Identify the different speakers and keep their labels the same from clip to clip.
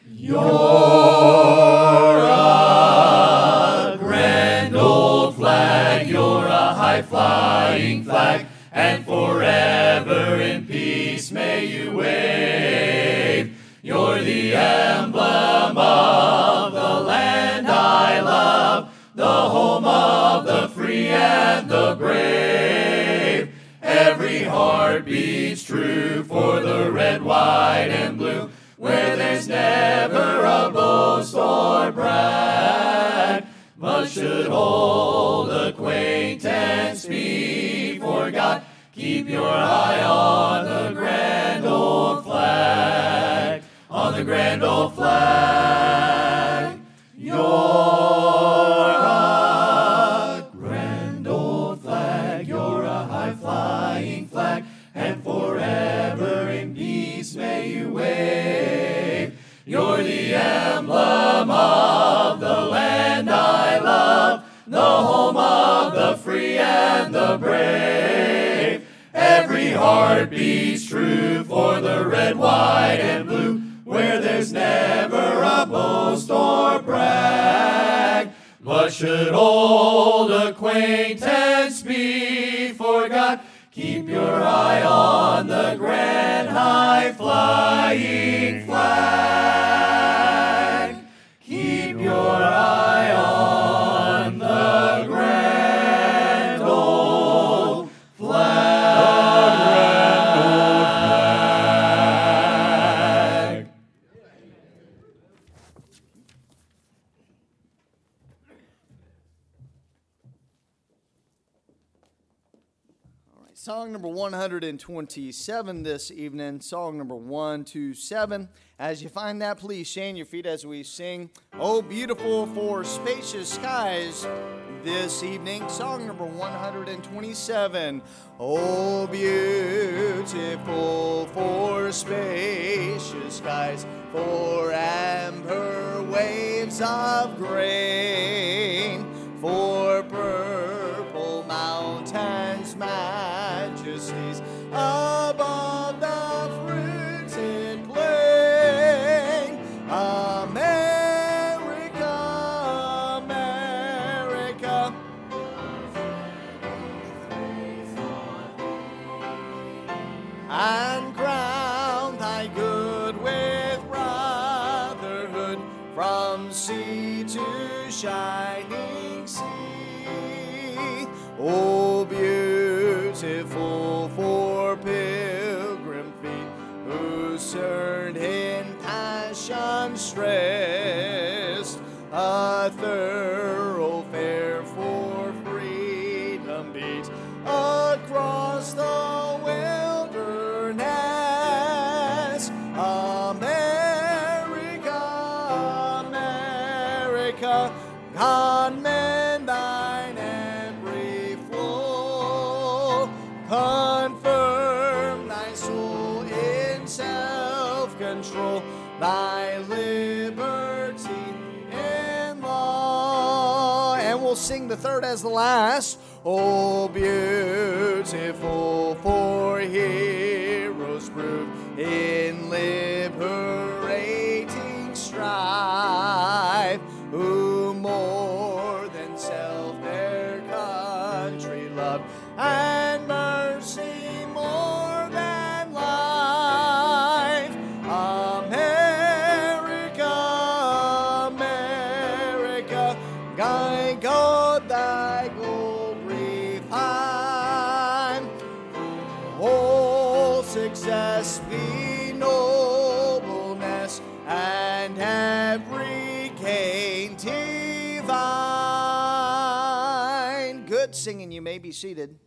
Speaker 1: You're a grand old flag, you're a high-flying flag, and forever in peace may you wave. You're the emblem of the land I love, the home of the free and the brave. Every heart beats true for the red, white, and blue, where there's never a boast or brag, but should old acquaintance be forgot, keep your eye on the grand old flag, on the grand old flag. You're a grand old flag, you're a high-flying flag, and forever in peace may you wave. You're the emblem of the land I love, the home of the free and the brave. Every heart beats true for the red, white, and blue, where there's never a boast or brag, but should old acquaintance be forgot, keep your eye on the grand high-flying flag. Keep your eye on the grand old flag.
Speaker 2: Song number 127 this evening, song number 127. As you find that, please stand your feet as we sing, "Oh, Beautiful for Spacious Skies," this evening. Song number 127. Oh, beautiful for spacious skies, for amber waves of grain, for purple mountains, majesties above the fruited plain. America, America, and crown thy good with brotherhood, from sea to shining sea. Oh, beautiful for pilgrim feet who turned in passion stressed, a thoroughfare for freedom beat across the wilderness. America, America, God mend thine every flaw, confirm thy soul in self-control, thy liberty in law. And we'll sing the third as the last. Oh, beautiful for heroes proved in liberating strife, who more than self their country loved, and mercy more than life. America, America, guide God thy gold refine. All success be nobleness, and every gain divine. Good singing, you may be seated.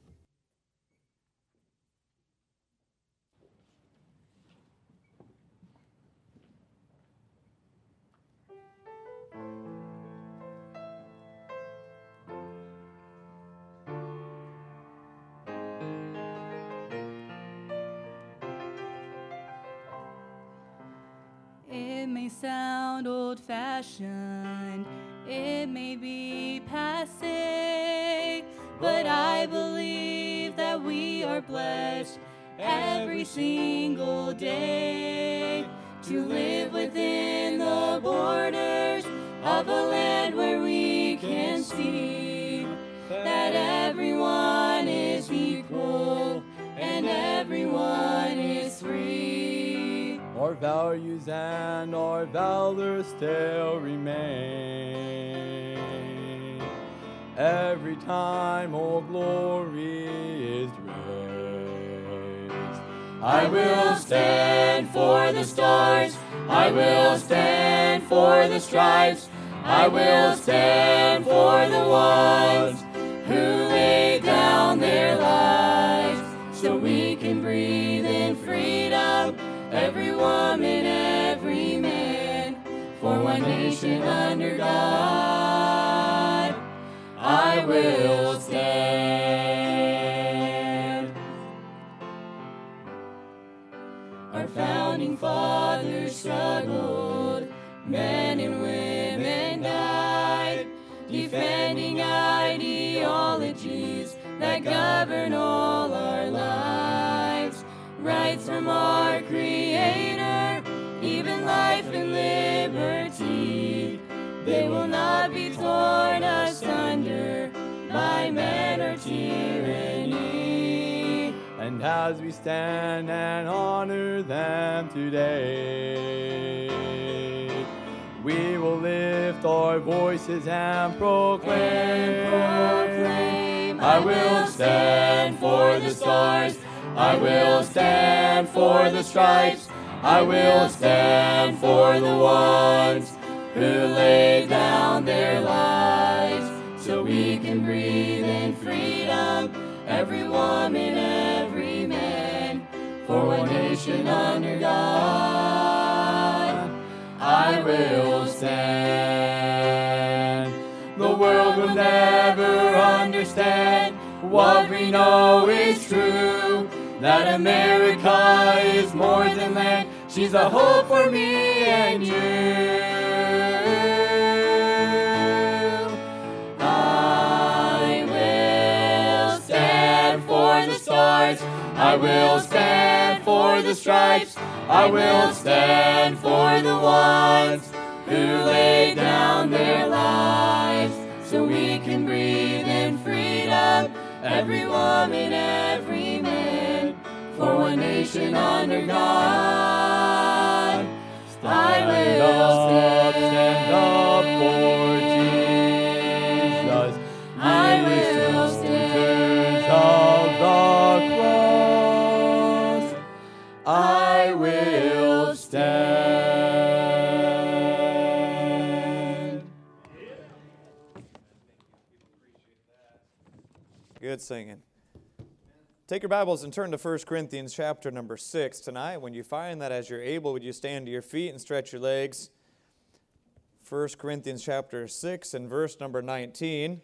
Speaker 3: It may sound old-fashioned, it may be passé, but I believe that we are blessed every single day to live within the of a land where we can see that everyone is equal and everyone is free.
Speaker 4: Our values and our valor still remain. Every time Old Glory is raised.
Speaker 1: I will stand for the stars. I will stand for the stripes. I will stand for the ones who lay down their lives so we can breathe in freedom, every woman, every man, for one nation under God. I will stand. Our founding fathers struggled, men and women died, defending ideologies that govern all our lives. Rights from our Creator, even life and liberty, they will not be torn asunder by man or tyranny.
Speaker 4: And as we stand and honor them today, we will lift our voices and proclaim.
Speaker 1: I will stand for the stars. I will stand for the stripes. I will stand for the ones who lay down their lives so we can breathe in freedom, every woman, every man, for one nation under God. I will stand. The world will never understand what we know is true, that America is more than land. She's a hope for me and you. I will stand for the stars. I will stand for the stripes. I will stand for the ones who lay down their lives so we can breathe in freedom, every woman, every man, for one nation under God. I will
Speaker 4: stand up for Jesus.
Speaker 1: I will
Speaker 4: Soldiers of the cross. I will stand.
Speaker 5: Good singing. Take your Bibles and turn to 1 Corinthians chapter number 6 tonight. When you find that, as you're able, would you stand to your feet and stretch your legs? 1 Corinthians chapter 6 and verse number 19.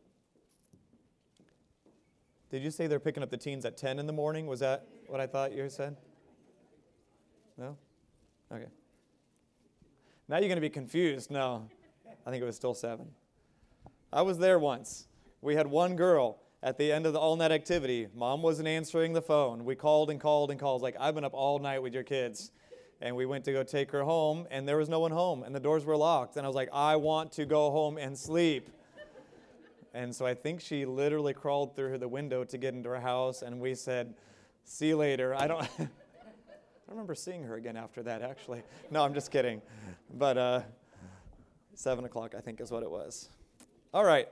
Speaker 5: Did you say they're picking up the teens at 10 in the morning? Was that what I thought you said? No? Okay. Now you're going to be confused. No, I think it was still 7. I was there once. We had one girl at the end of the all-night activity. Mom wasn't answering the phone. We called and called and called. Like, I've been up all night with your kids. And we went to go take her home, and there was no one home, and the doors were locked. And I was like, I want to go home and sleep. And so I think she literally crawled through the window to get into her house, and we said, see you later. I don't remember seeing her again after that, actually. No, I'm just kidding. But 7 o'clock, I think, is what it was. All right.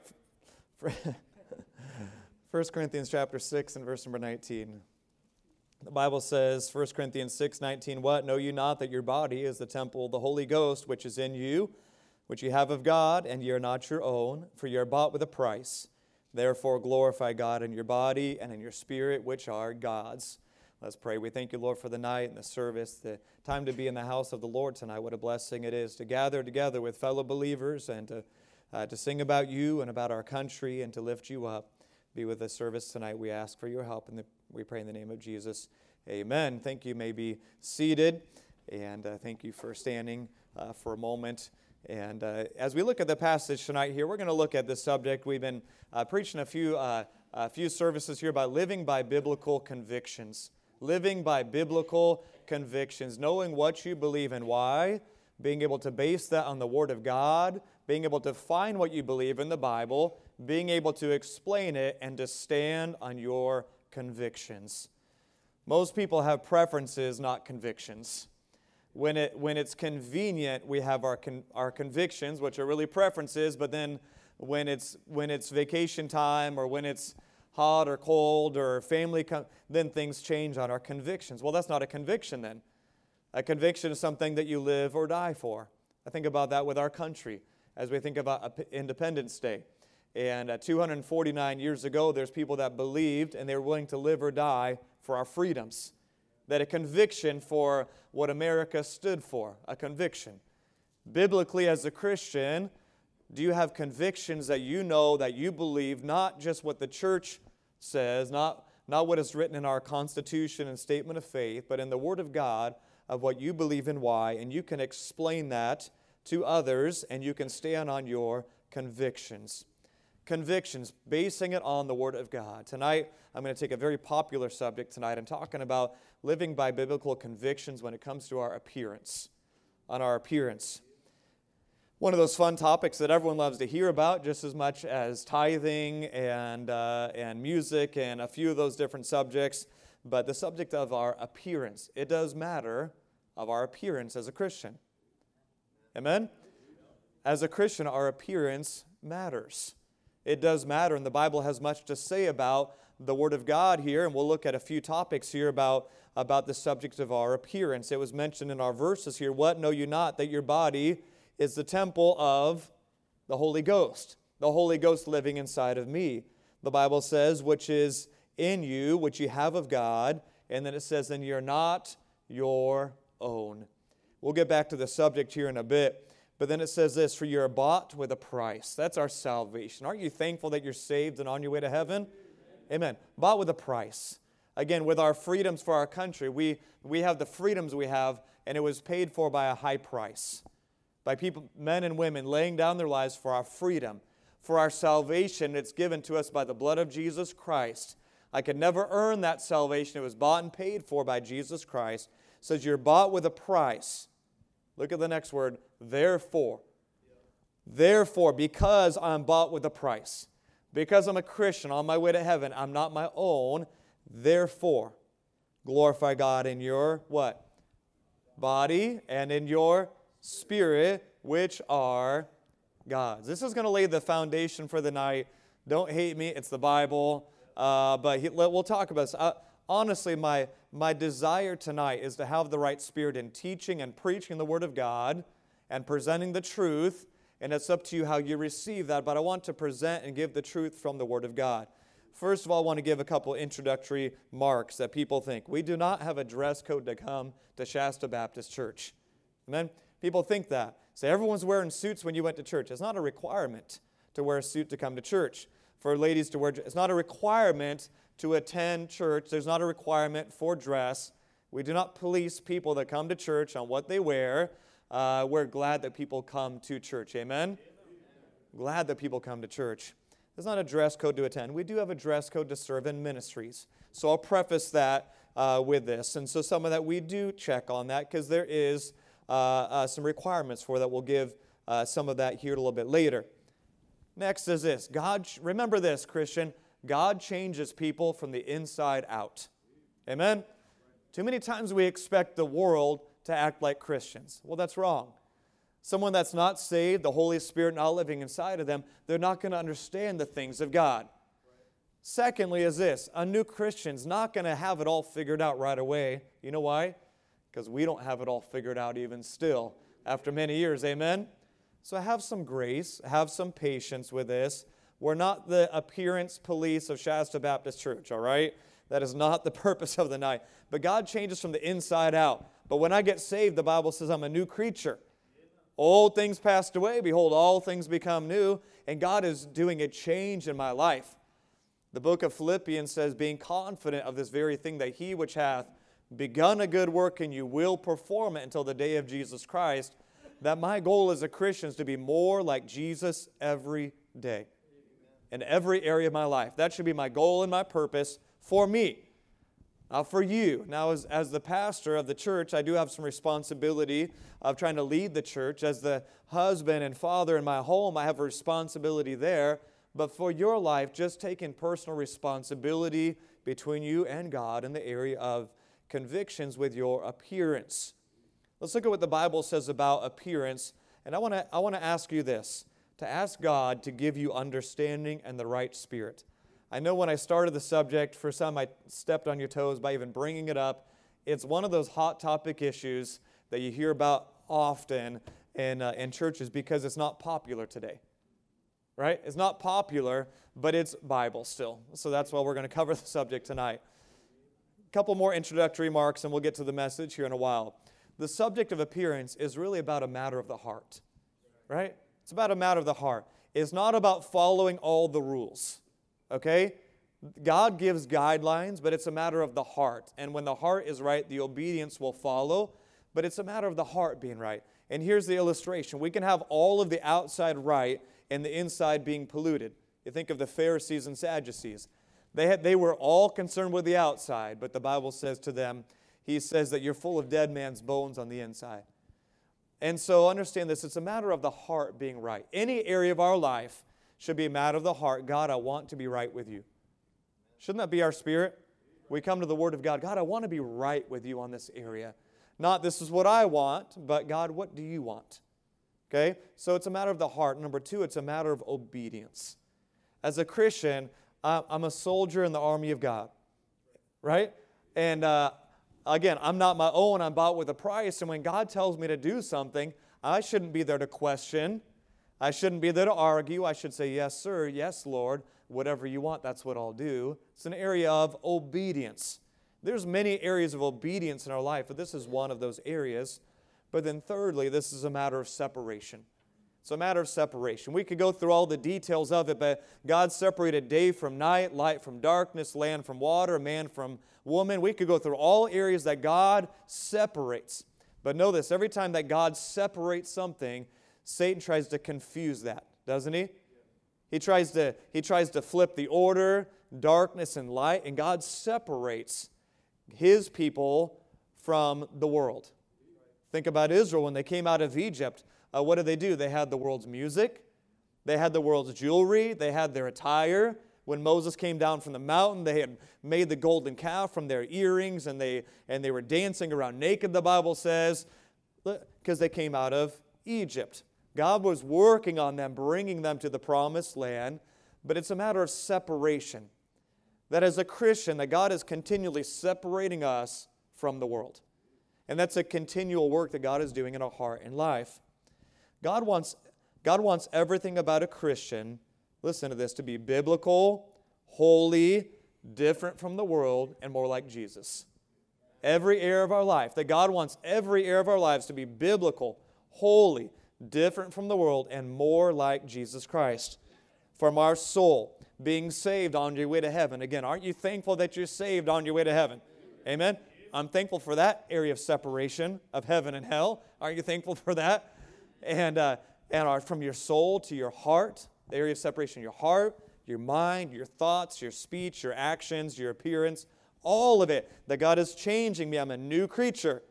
Speaker 5: 1 Corinthians chapter 6 and verse number 19. The Bible says, 1 Corinthians 6:19, what? Know you not that your body is the temple of the Holy Ghost, which is in you, which you have of God, and ye are not your own, for ye are bought with a price. Therefore glorify God in your body and in your spirit, which are God's. Let's pray. We thank you, Lord, for the night and the service, the time to be in the house of the Lord tonight. What a blessing it is to gather together with fellow believers and to sing about you and about our country and to lift you up. Be with this service tonight. We ask for your help, and we pray in the name of Jesus. Amen. Thank you. You may be seated, and thank you for standing for a moment. And as we look at the passage tonight here, we're going to look at this subject. We've been preaching a few services here about living by biblical convictions. Living by biblical convictions, knowing what you believe and why, being able to base that on the Word of God, being able to find what you believe in the Bible, being able to explain it, and to stand on your convictions. Most people have preferences, not convictions. When it's convenient, we have our convictions, which are really preferences, but then when it's vacation time or when it's hot or cold or family, then things change on our convictions. Well, that's not a conviction then. A conviction is something that you live or die for. I think about that with our country as we think about Independence Day. And 249 years ago, there's people that believed and they were willing to live or die for our freedoms. That a conviction for what America stood for, a conviction. Biblically, as a Christian, do you have convictions that you know, that you believe, not just what the church says, not what is written in our Constitution and Statement of Faith, but in the Word of God of what you believe and why, and you can explain that to others, and you can stand on your convictions. Convictions, basing it on the Word of God. Tonight, I'm going to take a very popular subject tonight. I'm talking about living by biblical convictions when it comes to our appearance, on our appearance. One of those fun topics that everyone loves to hear about, just as much as tithing and music and a few of those different subjects. But the subject of our appearance, it does matter of our appearance as a Christian. Amen? As a Christian, our appearance matters. It does matter, and the Bible has much to say about the Word of God here, and we'll look at a few topics here about the subject of our appearance. It was mentioned in our verses here, what know you not that your body is the temple of the Holy Ghost, the Holy Ghost living inside of me. The Bible says, which is in you, which you have of God, and then it says, and you're not your own. We'll get back to the subject here in a bit. But then it says this, for you're bought with a price. That's our salvation. Aren't you thankful that you're saved and on your way to heaven? Amen. Bought with a price. Again, with our freedoms for our country, we have the freedoms we have, and it was paid for by a high price. By people, men and women, laying down their lives for our freedom. For our salvation, it's given to us by the blood of Jesus Christ. I could never earn that salvation. It was bought and paid for by Jesus Christ. It says you're bought with a price. Look at the next word, therefore. Therefore, because I'm bought with a price, because I'm a Christian on my way to heaven, I'm not my own, therefore, glorify God in your, what? Body and in your spirit, which are God's. This is going to lay the foundation for the night. Don't hate me, it's the Bible, but we'll talk about this. Honestly, my desire tonight is to have the right spirit in teaching and preaching the Word of God and presenting the truth, and it's up to you how you receive that, but I want to present and give the truth from the Word of God. First of all, I want to give a couple introductory marks that people think. We do not have a dress code to come to Shasta Baptist Church. Amen? People think that. Say, everyone's wearing suits when you went to church. It's not a requirement to wear a suit to come to church. For ladies to wear, it's not a requirement to attend church. There's not a requirement for dress. We do not police people that come to church on what they wear. We're glad that people come to church. Amen? Glad that people come to church. There's not a dress code to attend. We do have a dress code to serve in ministries. So I'll preface that with this. And so some of that we do check on that because there is some requirements for that. We'll give some of that here a little bit later. Next is this. Remember this, Christian. God changes people from the inside out. Amen? Too many times we expect the world to act like Christians. Well, that's wrong. Someone that's not saved, the Holy Spirit not living inside of them, they're not going to understand the things of God. Secondly is this. A new Christian's not going to have it all figured out right away. You know why? Because we don't have it all figured out even still after many years. Amen? So have some grace, have some patience with this. We're not the appearance police of Shasta Baptist Church, all right? That is not the purpose of the night. But God changes from the inside out. But when I get saved, the Bible says I'm a new creature. Old things passed away. Behold, all things become new. And God is doing a change in my life. The book of Philippians says, being confident of this very thing, that he which hath begun a good work in you will perform it until the day of Jesus Christ. That my goal as a Christian is to be more like Jesus every day. In every area of my life. That should be my goal and my purpose for me. For you, now as the pastor of the church, I do have some responsibility of trying to lead the church. As the husband and father in my home, I have a responsibility there. But for your life, just taking personal responsibility between you and God in the area of convictions with your appearance. Let's look at what the Bible says about appearance. And I want to ask you this, to ask God to give you understanding and the right spirit. I know when I started the subject, for some I stepped on your toes by even bringing it up. It's one of those hot topic issues that you hear about often in churches because it's not popular today. Right? It's not popular, but it's Bible still. So that's why we're going to cover the subject tonight. A couple more introductory remarks and we'll get to the message here in a while. The subject of appearance is really about a matter of the heart. Right? It's about a matter of the heart. It's not about following all the rules. Okay? God gives guidelines, but it's a matter of the heart. And when the heart is right, the obedience will follow. But it's a matter of the heart being right. And here's the illustration. We can have all of the outside right and the inside being polluted. You think of the Pharisees and Sadducees. They were all concerned with the outside, but the Bible says to them, He says that you're full of dead man's bones on the inside. And so understand this, it's a matter of the heart being right. Any area of our life should be a matter of the heart. God, I want to be right with you. Shouldn't that be our spirit? We come to the Word of God. God, I want to be right with you on this area. Not this is what I want, but God, what do you want? Okay? So it's a matter of the heart. Number two, it's a matter of obedience. As a Christian, I'm a soldier in the army of God. Right? And again, I'm not my own. I'm bought with a price. And when God tells me to do something, I shouldn't be there to question. I shouldn't be there to argue. I should say, yes, sir, yes, Lord, whatever you want, that's what I'll do. It's an area of obedience. There's many areas of obedience in our life, but this is one of those areas. But then thirdly, this is a matter of separation. It's a matter of separation. We could go through all the details of it, but God separated day from night, light from darkness, land from water, man from woman. We could go through all areas that God separates. But know this, every time that God separates something, Satan tries to confuse that, doesn't he? He tries to flip the order, darkness and light, and God separates His people from the world. Think about Israel when they came out of Egypt. What did they do? They had the world's music. They had the world's jewelry. They had their attire. When Moses came down from the mountain, they had made the golden calf from their earrings, and they were dancing around naked, the Bible says, because they came out of Egypt. God was working on them, bringing them to the promised land, but it's a matter of separation. That as a Christian, that God is continually separating us from the world. And that's a continual work that God is doing in our heart and life. God wants everything about a Christian, listen to this, to be biblical, holy, different from the world, and more like Jesus. Every area of our life, that God wants every area of our lives to be biblical, holy, different from the world, and more like Jesus Christ. From our soul, being saved on your way to heaven. Again, aren't you thankful that you're saved on your way to heaven? Amen? I'm thankful for that area of separation of heaven and hell. Aren't you thankful for that? And from your soul to your heart, the area of separation, your heart, your mind, your thoughts, your speech, your actions, your appearance, all of it, that God is changing me. I'm a new creature.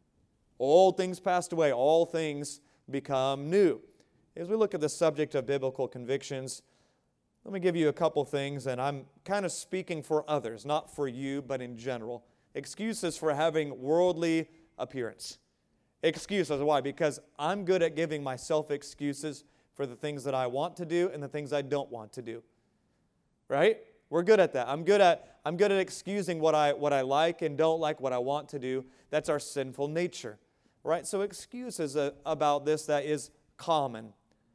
Speaker 5: Old things passed away, all things become new. As we look at the subject of biblical convictions, let me give you a couple things, and I'm kind of speaking for others, not for you, but in general. Excuses for having worldly appearance. Excuses. Why? Because I'm good at giving myself excuses for the things that I want to do and the things I don't want to do. Right? We're good at that. I'm good at excusing what I like and don't like, what I want to do. That's our sinful nature. Right? So excuses about this that is common.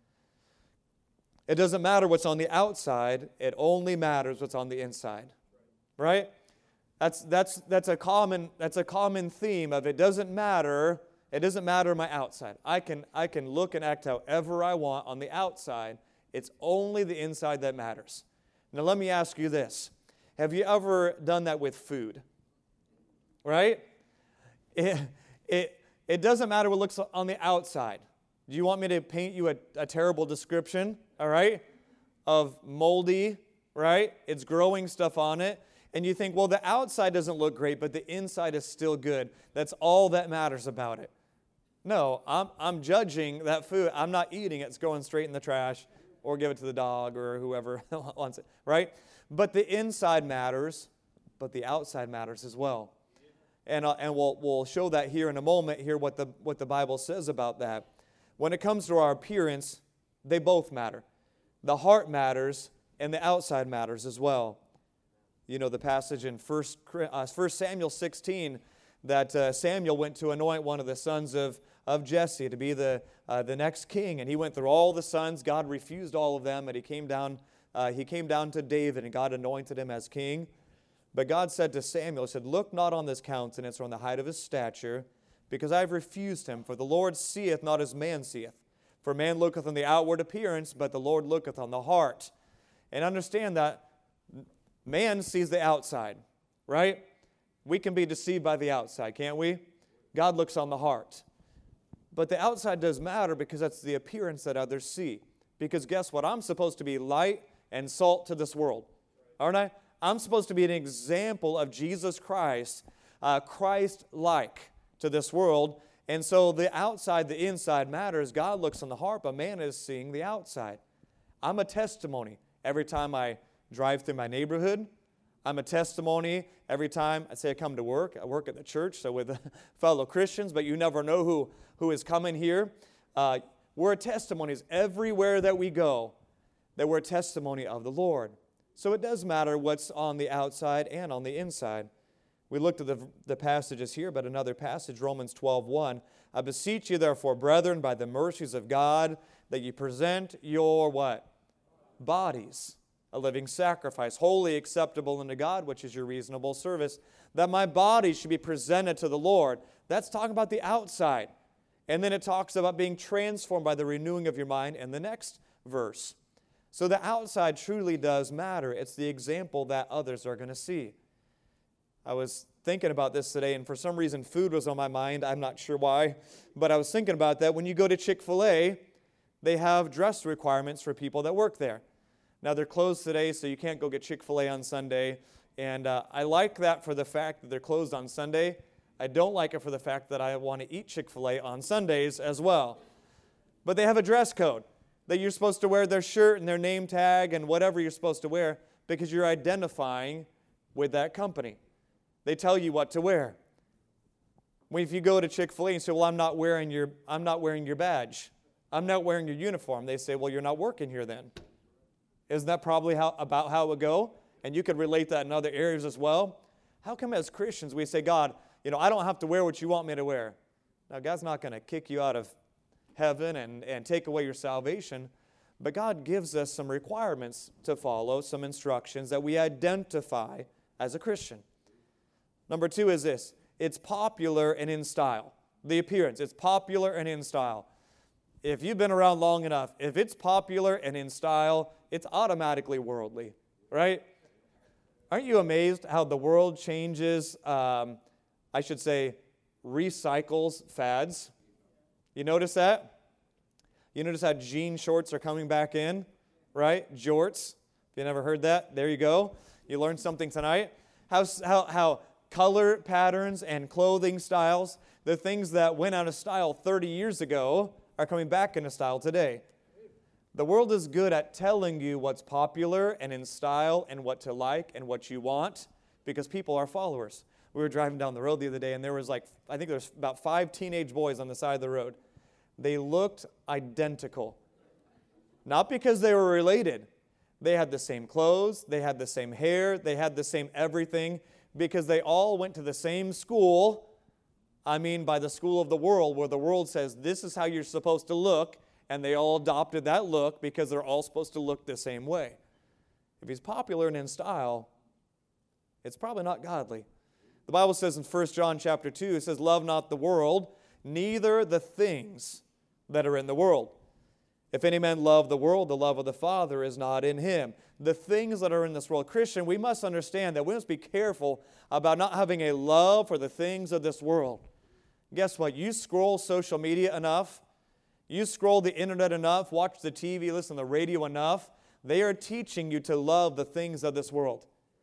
Speaker 5: It doesn't matter what's on the outside. It only matters what's on the inside. Right? That's a common theme of it doesn't matter. It doesn't matter my outside. I can look and act however I want on the outside. It's only the inside that matters. Now let me ask you this. Have you ever done that with food? Right? It doesn't matter what looks on the outside. Do you want me to paint you a terrible description, all right, of moldy, right? It's growing stuff on it. And you think, well, the outside doesn't look great, but the inside is still good. That's all that matters about it. No, I'm judging that food. I'm not eating it. It's going straight in the trash or give it to the dog or whoever wants it, right? But the inside matters, but the outside matters as well. And we'll show that here in a moment, hear what the Bible says about that. When it comes to our appearance, they both matter. The heart matters, and the outside matters as well. You know the passage in 1 Samuel 16 that Samuel went to anoint one of the sons of Jesse to be the next king, and he went through all the sons. God refused all of them, and he came down to David, and God anointed him as king. But God said to Samuel, he said, "Look not on his countenance or on the height of his stature, because I have refused him. For the Lord seeth not as man seeth. For man looketh on the outward appearance, but the Lord looketh on the heart." And understand that man sees the outside, right? We can be deceived by the outside, can't we? God looks on the heart. But the outside does matter because that's the appearance that others see. Because guess what? I'm supposed to be light and salt to this world, aren't I? I'm supposed to be an example of Jesus Christ, Christ-like to this world. And so the outside, the inside matters. God looks on the heart, but man is seeing the outside. I'm a testimony every time I drive through my neighborhood. I'm a testimony every time I come to work. I work at the church, so with fellow Christians, but you never know who is coming here. We're testimonies everywhere that we go, that we're a testimony of the Lord. So it does matter what's on the outside and on the inside. We looked at the passages here, but another passage, Romans 12:1. "I beseech you, therefore, brethren, by the mercies of God, that you present your" what? "Bodies, a living sacrifice, wholly acceptable unto God, which is your reasonable service." That my body should be presented to the Lord. That's talking about the outside. And then it talks about being transformed by the renewing of your mind in the next verse. So the outside truly does matter. It's the example that others are going to see. I was thinking about this today, and for some reason food was on my mind. I'm not sure why, but I was thinking about that. When you go to Chick-fil-A, they have dress requirements for people that work there. Now, they're closed today, so you can't go get Chick-fil-A on Sunday, and I like that for the fact that they're closed on Sunday. I don't like it for the fact that I want to eat Chick-fil-A on Sundays as well. But they have a dress code that you're supposed to wear their shirt and their name tag and whatever you're supposed to wear because you're identifying with that company. They tell you what to wear. If you go to Chick-fil-A and say, "Well, I'm not wearing your badge. I'm not wearing your uniform," they say, "Well, you're not working here then." Isn't that probably about how it would go? And you could relate that in other areas as well. How come as Christians we say, "God, I don't have to wear what you want me to wear"? Now, God's not going to kick you out of heaven and take away your salvation, but God gives us some requirements to follow, some instructions that we identify as a Christian. Number 2 is this: it's popular and in style. The appearance, it's popular and in style. If you've been around long enough, if it's popular and in style, it's automatically worldly, right? Aren't you amazed how the world changes, recycles fads? You notice that? You notice how jean shorts are coming back in, right? Jorts. If you never heard that, there you go. You learned something tonight. How color patterns and clothing styles, the things that went out of style 30 years ago, are coming back into style today. The world is good at telling you what's popular and in style and what to like and what you want because people are followers. We were driving down the road the other day and there was about 5 teenage boys on the side of the road. They looked identical. Not because they were related. They had the same clothes, they had the same hair, they had the same everything because they all went to the same school. By the school of the world, where the world says this is how you're supposed to look, and they all adopted that look because they're all supposed to look the same way. If he's popular and in style, it's probably not godly. The Bible says in 1 John chapter 2, it says, "Love not the world, neither the things that are in the world. If any man love the world, the love of the Father is not in him." The things that are in this world. Christian, we must understand that we must be careful about not having a love for the things of this world. Guess what? You scroll social media enough, you scroll the internet enough, watch the TV, listen to the radio enough, they are teaching you to love the things of this world.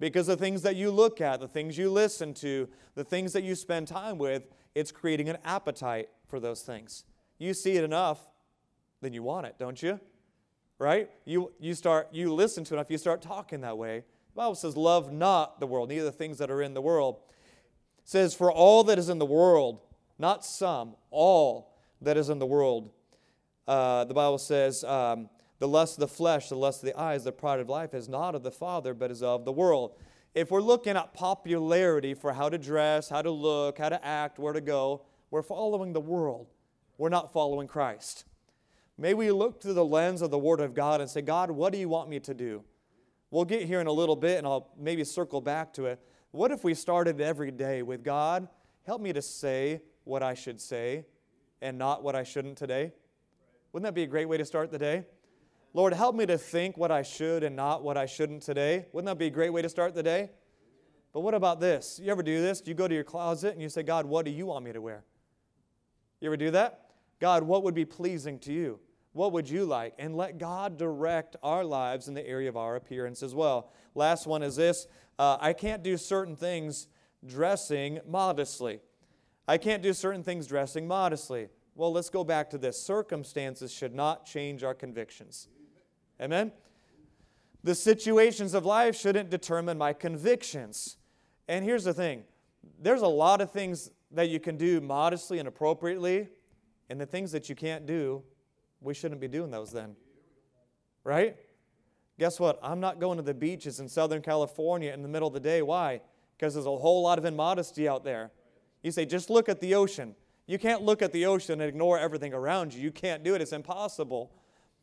Speaker 5: Because the things that you look at, the things you listen to, the things that you spend time with, it's creating an appetite for those things. You see it enough, then you want it, don't you? Right? You listen to it enough, you start talking that way. The Bible says, love not the world, neither the things that are in the world. It says, for all that is in the world, not some, all that is in the world. The Bible says, the lust of the flesh, the lust of the eyes, the pride of life is not of the Father, but is of the world. If we're looking at popularity for how to dress, how to look, how to act, where to go, we're following the world. We're not following Christ. May we look through the lens of the Word of God and say, God, what do you want me to do? We'll get here in a little bit, and I'll maybe circle back to it. What if we started every day with, God, help me to say what I should say and not what I shouldn't today? Wouldn't that be a great way to start the day? Lord, help me to think what I should and not what I shouldn't today. Wouldn't that be a great way to start the day? But what about this? You ever do this? You go to your closet and you say, God, what do you want me to wear? You ever do that? God, what would be pleasing to you? What would you like? And let God direct our lives in the area of our appearance as well. Last one is this. I can't do certain things dressing modestly. I can't do certain things dressing modestly. Well, let's go back to this. Circumstances should not change our convictions. Amen? The situations of life shouldn't determine my convictions. And here's the thing. There's a lot of things that you can do modestly and appropriately, and the things that you can't do, we shouldn't be doing those then. Right? Guess what? I'm not going to the beaches in Southern California in the middle of the day. Why? Because there's a whole lot of immodesty out there. You say, just look at the ocean. You can't look at the ocean and ignore everything around you. You can't do it. It's impossible.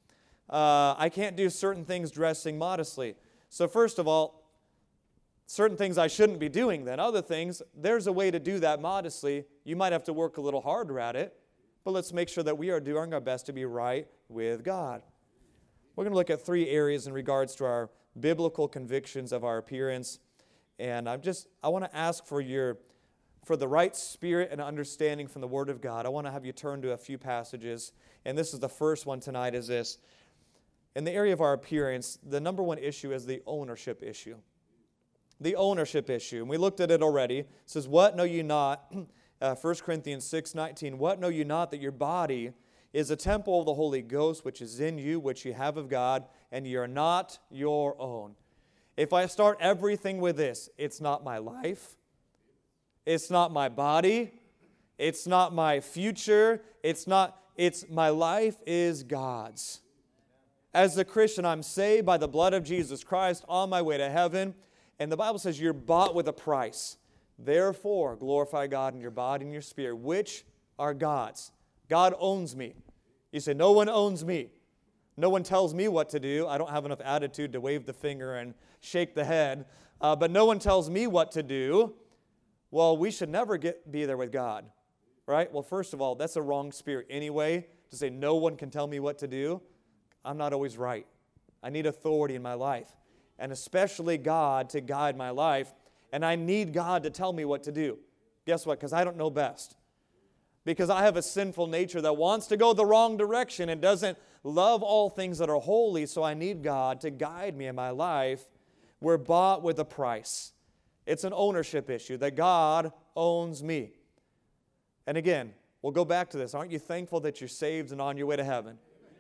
Speaker 5: I can't do certain things dressing modestly. So first of all, certain things I shouldn't be doing then. Other things, there's a way to do that modestly. You might have to work a little harder at it, but let's make sure that we are doing our best to be right with God. We're going to look at 3 areas in regards to our biblical convictions of our appearance. And I want to ask for the right spirit and understanding from the Word of God. I want to have you turn to a few passages. And this is the first one tonight is this. In the area of our appearance, the number one issue is the ownership issue. The ownership issue. And we looked at it already. It says, what know you not? 1 Corinthians 6:19. What know you not that your body is a temple of the Holy Ghost, which is in you, which you have of God, and you are not your own. If I start everything with this, it's not my life. It's not my body. It's not my future. It's my life is God's. As a Christian, I'm saved by the blood of Jesus Christ on my way to heaven. And the Bible says you're bought with a price. Therefore, glorify God in your body and your spirit, which are God's. God owns me. You say, no one owns me. No one tells me what to do. I don't have enough attitude to wave the finger and shake the head. But no one tells me what to do. Well, we should never be there with God, right? Well, first of all, that's a wrong spirit anyway, to say no one can tell me what to do. I'm not always right. I need authority in my life, and especially God to guide my life, and I need God to tell me what to do. Guess what? Because I don't know best. Because I have a sinful nature that wants to go the wrong direction and doesn't love all things that are holy, so I need God to guide me in my life. We're bought with a price. It's an ownership issue, that God owns me. And again, we'll go back to this. Aren't you thankful that you're saved and on your way to heaven?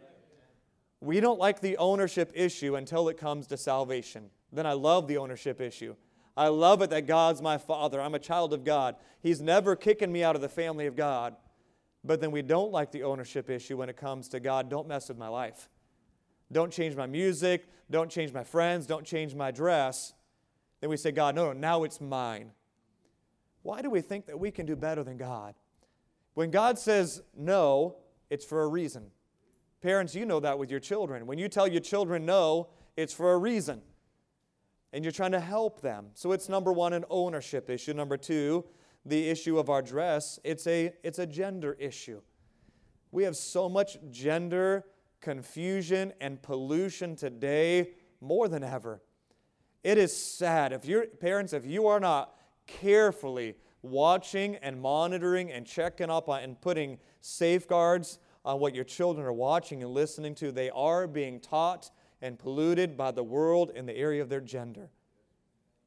Speaker 5: We don't like the ownership issue until it comes to salvation. Then I love the ownership issue. I love it that God's my Father. I'm a child of God. He's never kicking me out of the family of God. But then we don't like the ownership issue when it comes to God, don't mess with my life. Don't change my music. Don't change my friends. Don't change my dress. Then we say, God, no, now it's mine. Why do we think that we can do better than God? When God says no, it's for a reason. Parents, you know that with your children. When you tell your children no, it's for a reason. And you're trying to help them. So it's number one, an ownership issue. Number two, the issue of our dress. It's a gender issue. We have so much gender confusion and pollution today more than ever. It is sad. If you are not carefully watching and monitoring and checking up on and putting safeguards on what your children are watching and listening to, they are being taught and polluted by the world in the area of their gender.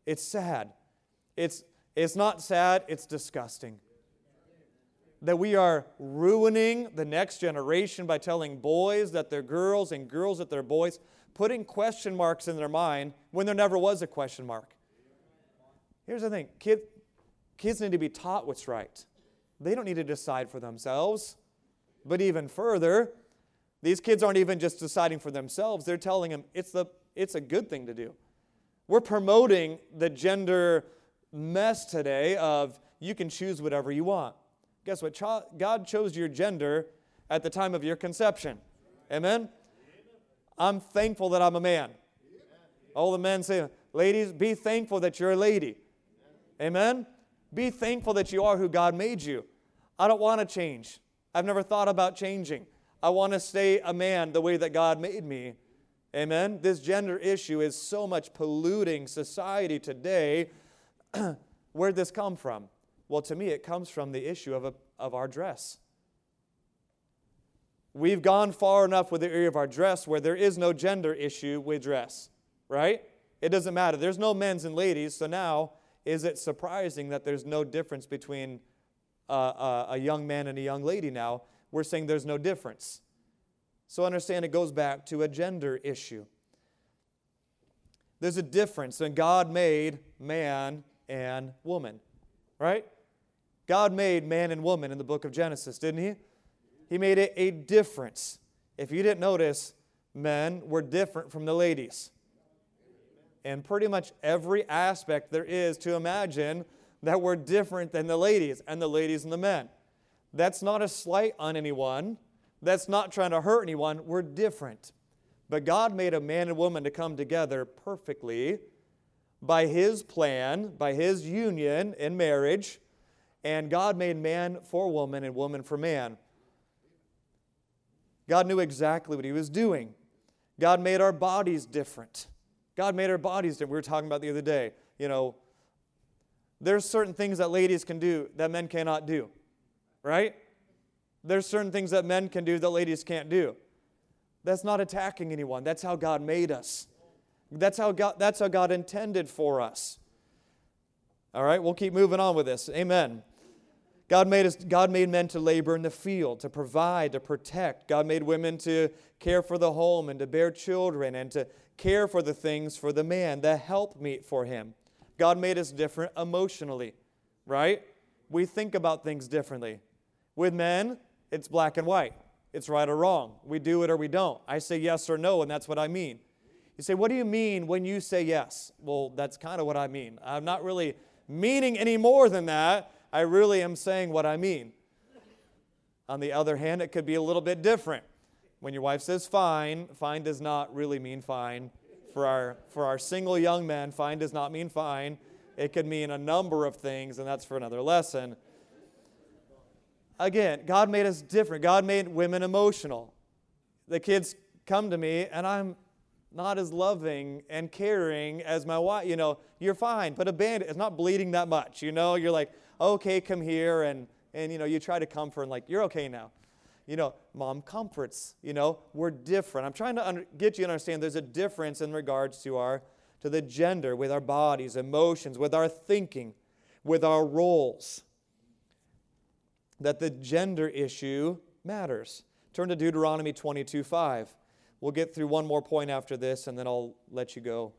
Speaker 5: It's sad. It's not sad, it's disgusting. That we are ruining the next generation by telling boys that they're girls and girls that they're boys, putting question marks in their mind when there never was a question mark. Here's the thing. Kids need to be taught what's right. They don't need to decide for themselves. But even further, these kids aren't even just deciding for themselves. They're telling them it's a good thing to do. We're promoting the gender mess today of you can choose whatever you want. Guess what? God chose your gender at the time of your conception. Amen? I'm thankful that I'm a man. All the men say, ladies, be thankful that you're a lady. Amen? Be thankful that you are who God made you. I don't want to change. I've never thought about changing. I want to stay a man the way that God made me. Amen? This gender issue is so much polluting society today. Where'd this come from? Well, to me, it comes from the issue of our dress. We've gone far enough with the area of our dress where there is no gender issue with dress, right? It doesn't matter. There's no men's and ladies, so now is it surprising that there's no difference between a young man and a young lady now? We're saying there's no difference. So understand it goes back to a gender issue. There's a difference when God made man and woman, right? God made man and woman in the book of Genesis, didn't He? He made it a difference. If you didn't notice, men were different from the ladies. And pretty much every aspect there is to imagine that we're different than the ladies and the men. That's not a slight on anyone. That's not trying to hurt anyone. We're different. But God made a man and woman to come together perfectly by His plan, by His union in marriage. And God made man for woman and woman for man. God knew exactly what He was doing. God made our bodies different. God made our bodies different. We were talking about the other day. There's certain things that ladies can do that men cannot do. Right? There's certain things that men can do that ladies can't do. That's not attacking anyone. That's how God made us. That's how God intended for us. All right, we'll keep moving on with this. Amen. God made men to labor in the field, to provide, to protect. God made women to care for the home and to bear children and to care for the things for the man, the helpmeet for him. God made us different emotionally, right? We think about things differently. With men, it's black and white. It's right or wrong. We do it or we don't. I say yes or no, and that's what I mean. You say, what do you mean when you say yes? Well, that's kind of what I mean. I'm not really meaning any more than that. I really am saying what I mean. On the other hand, it could be a little bit different. When your wife says fine, fine does not really mean fine. For our single young men, fine does not mean fine. It could mean a number of things, and that's for another lesson. Again, God made us different. God made women emotional. The kids come to me, and I'm not as loving and caring as my wife. You're fine, but a bandage is not bleeding that much. You're like, okay, come here, and you try to comfort, and like, you're okay now. Mom comforts. We're different. I'm trying to get you to understand there's a difference in regards to the gender, with our bodies, emotions, with our thinking, with our roles. That the gender issue matters. Turn to Deuteronomy 22:5. We'll get through one more point after this, and then I'll let you go.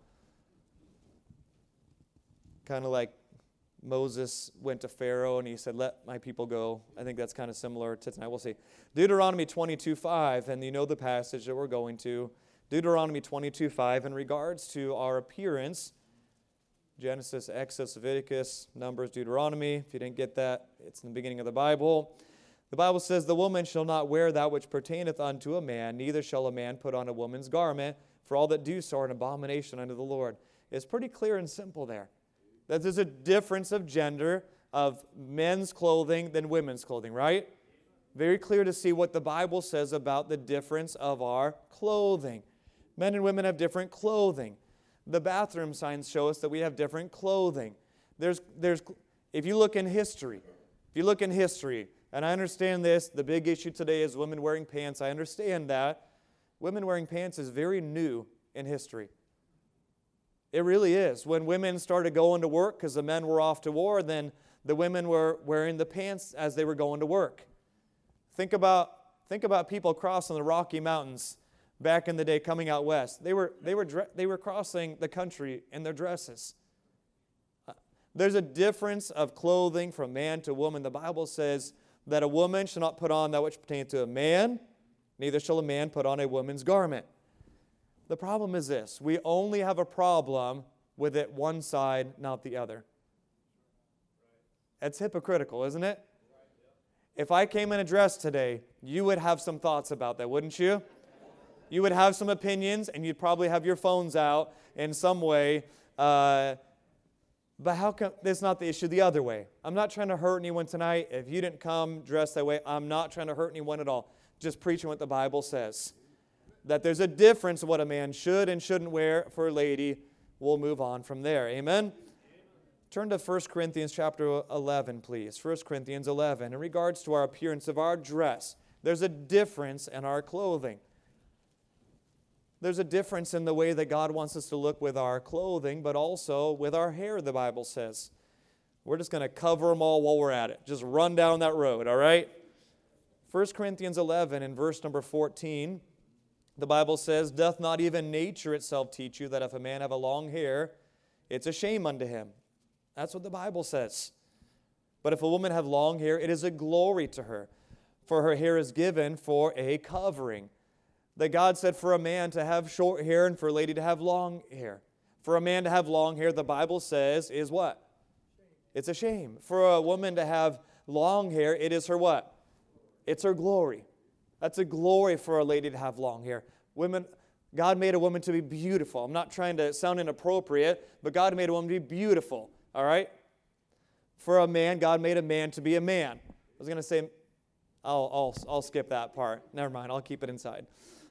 Speaker 5: Kind of like Moses went to Pharaoh, and he said, let my people go. I think that's kind of similar to tonight. We'll see. Deuteronomy 22:5, and you know the passage that we're going to. Deuteronomy 22:5, in regards to our appearance, Genesis, Exodus, Leviticus, Numbers, Deuteronomy. If you didn't get that, it's in the beginning of the Bible. The Bible says, the woman shall not wear that which pertaineth unto a man, neither shall a man put on a woman's garment, for all that do so are an abomination unto the Lord. It's pretty clear and simple there. That there's a difference of gender of men's clothing than women's clothing, right? Very clear to see what the Bible says about the difference of our clothing. Men and women have different clothing. The bathroom signs show us that we have different clothing. If you look in history, and I understand this, the big issue today is women wearing pants. I understand that. Women wearing pants is very new in history. It really is. When women started going to work because the men were off to war, then the women were wearing the pants as they were going to work. Think about people crossing the Rocky Mountains back in the day coming out west. They were crossing the country in their dresses. There's a difference of clothing from man to woman. The Bible says that a woman shall not put on that which pertains to a man, neither shall a man put on a woman's garment. The problem is this: we only have a problem with it one side, not the other. That's hypocritical, isn't it? If I came in a dress today, you would have some thoughts about that, wouldn't you? You would have some opinions, and you'd probably have your phones out in some way. But how come that's not the issue the other way? I'm not trying to hurt anyone tonight. If you didn't come dressed that way, I'm not trying to hurt anyone at all. Just preaching what the Bible says. That there's a difference in what a man should and shouldn't wear. For a lady, we'll move on from there. Amen? Turn to 1 Corinthians chapter 11, please. 1 Corinthians 11. In regards to our appearance of our dress, there's a difference in our clothing. There's a difference in the way that God wants us to look with our clothing, but also with our hair, the Bible says. We're just going to cover them all while we're at it. Just run down that road, all right? 1 Corinthians 11 in verse number 14, the Bible says, "Doth not even nature itself teach you that if a man have a long hair, it's a shame unto him?" That's what the Bible says. "But if a woman have long hair, it is a glory to her, for her hair is given for a covering." That God said for a man to have short hair and for a lady to have long hair. For a man to have long hair, the Bible says, is what? It's a shame. For a woman to have long hair, it is her what? It's her glory. That's a glory for a lady to have long hair. Women, God made a woman to be beautiful. I'm not trying to sound inappropriate, but God made a woman to be beautiful. All right? For a man, God made a man to be a man. I was going to say, I'll skip that part. Never mind, I'll keep it inside.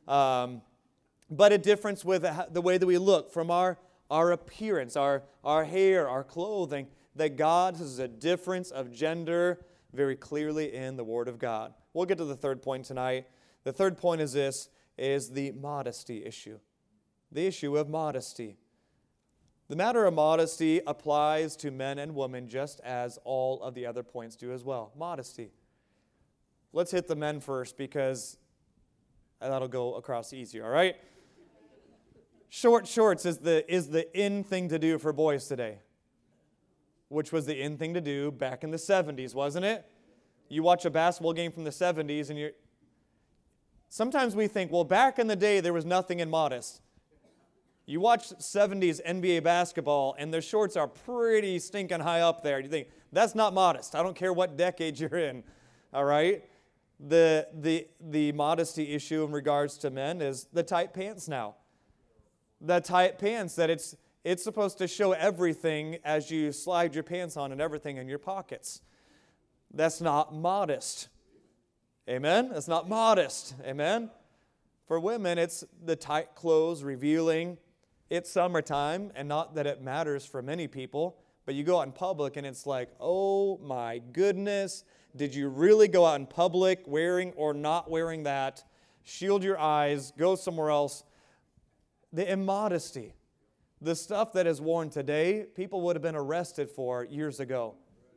Speaker 5: But a difference with the way that we look from our appearance, our hair, our clothing, that God has a difference of gender very clearly in the Word of God. We'll get to the third point tonight. The third point is this, is the modesty issue. The issue of modesty. The matter of modesty applies to men and women just as all of the other points do as well. Modesty. Let's hit the men first because that'll go across easier, all right? Short shorts is the in thing to do for boys today, which was the in thing to do back in the 70s, wasn't it? You watch a basketball game from the 70s and sometimes we think, well, back in the day there was nothing immodest. You watch 70s NBA basketball and their shorts are pretty stinking high up there. You think, that's not modest. I don't care what decade you're in, all right? The modesty issue in regards to men is the tight pants now. The tight pants, that it's supposed to show everything as you slide your pants on and everything in your pockets. That's not modest. Amen? That's not modest. Amen? For women, it's the tight clothes revealing. It's summertime, and not that it matters for many people, but you go out in public and it's like, oh my goodness, did you really go out in public wearing or not wearing that? Shield your eyes, go somewhere else. The immodesty, the stuff that is worn today, people would have been arrested for years ago.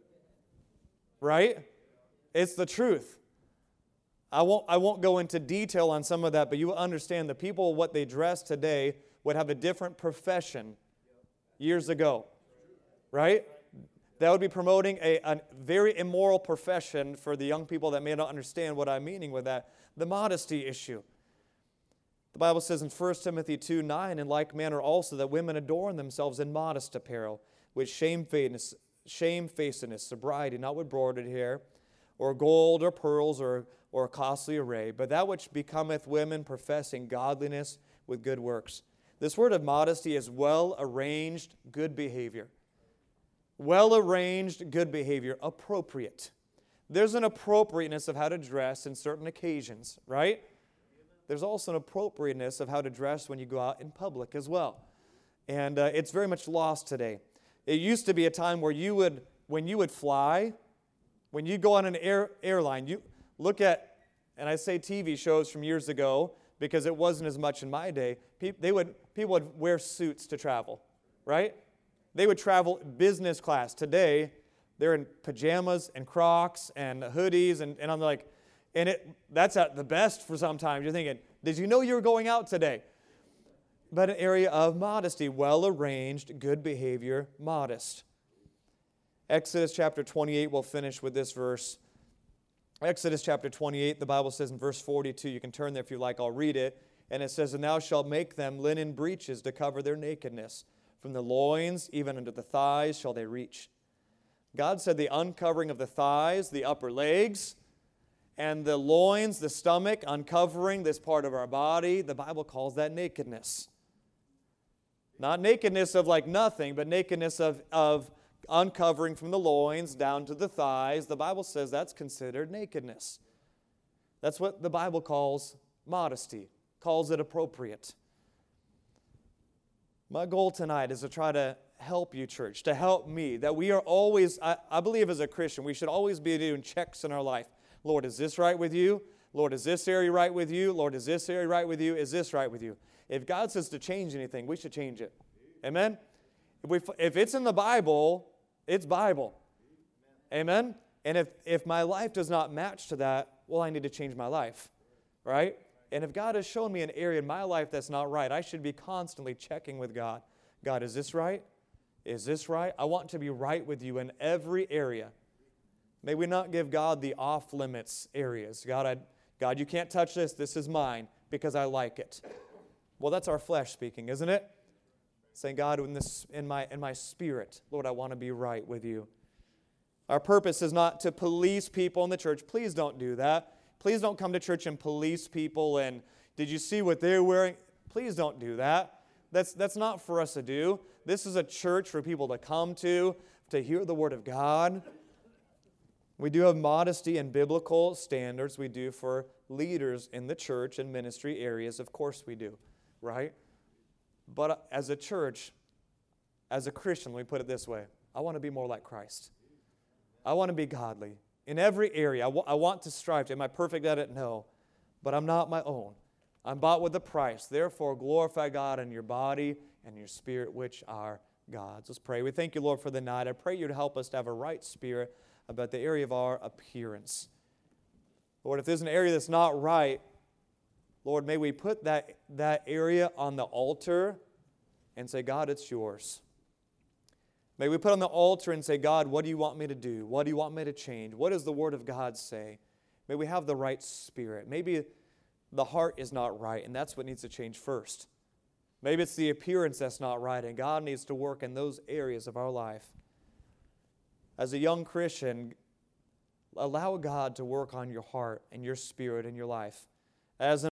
Speaker 5: Right? It's the truth. I won't go into detail on some of that, but you will understand the people, what they dress today, would have a different profession years ago. Right? That would be promoting a very immoral profession for the young people that may not understand what I'm meaning with that. The modesty issue. The Bible says in 1 Timothy 2:9, in like manner also that women adorn themselves in modest apparel, with shamefacedness, sobriety, not with broidered hair, or gold, or pearls, or costly array, but that which becometh women professing godliness with good works. This word of modesty is well-arranged good behavior. Well-arranged good behavior, appropriate. There's an appropriateness of how to dress in certain occasions, right? There's also an appropriateness of how to dress when you go out in public as well. And it's very much lost today. It used to be a time where when you would fly, when you go on an airline, you look at, and I say TV shows from years ago because it wasn't as much in my day, people would wear suits to travel. right? They would travel business class. Today, they're in pajamas and Crocs and hoodies, and I'm like, that's at the best for sometimes. You're thinking, did you know you were going out today? But an area of modesty, well-arranged, good behavior, modest. Exodus chapter 28, we'll finish with this verse. Exodus chapter 28, the Bible says in verse 42, you can turn there if you like, I'll read it. And it says, and thou shalt make them linen breeches to cover their nakedness. From the loins, even unto the thighs, shall they reach. God said the uncovering of the thighs, the upper legs, and the loins, the stomach, uncovering this part of our body, the Bible calls that nakedness. Not nakedness of like nothing, but nakedness of uncovering from the loins down to the thighs. The Bible says that's considered nakedness. That's what the Bible calls modesty, calls it appropriate. My goal tonight is to try to help you, church, to help me, that we are always, I believe as a Christian, we should always be doing checks in our life. Lord, is this right with you? Lord, is this area right with you? Lord, is this area right with you? Is this right with you? If God says to change anything, we should change it. Amen? If it's in the Bible, it's Bible. Amen? And if my life does not match to that, well, I need to change my life. Right? And if God has shown me an area in my life that's not right, I should be constantly checking with God. God, is this right? Is this right? I want to be right with you in every area. May we not give God the off-limits areas. God, you can't touch this. This is mine because I like it. Well, that's our flesh speaking, isn't it? Saying, God, in my spirit, Lord, I want to be right with you. Our purpose is not to police people in the church. Please don't do that. Please don't come to church and police people and did you see what they're wearing? Please don't do that. That's not for us to do. This is a church for people to come to hear the Word of God. We do have modesty and biblical standards we do for leaders in the church and ministry areas. Of course we do, right? But as a church, as a Christian, let me put it this way. I want to be more like Christ. I want to be godly. In every area, I want to strive to. Am I perfect at it? No. But I'm not my own. I'm bought with a price. Therefore, glorify God in your body and your spirit, which are God's. Let's pray. We thank you, Lord, for the night. I pray you to help us to have a right spirit about the area of our appearance. Lord, if there's an area that's not right, Lord, may we put that area on the altar and say, God, it's yours. May we put on the altar and say, God, what do you want me to do? What do you want me to change? What does the Word of God say? May we have the right spirit. Maybe the heart is not right, and that's what needs to change first. Maybe it's the appearance that's not right, and God needs to work in those areas of our life. As a young Christian, allow God to work on your heart and your spirit and your life. As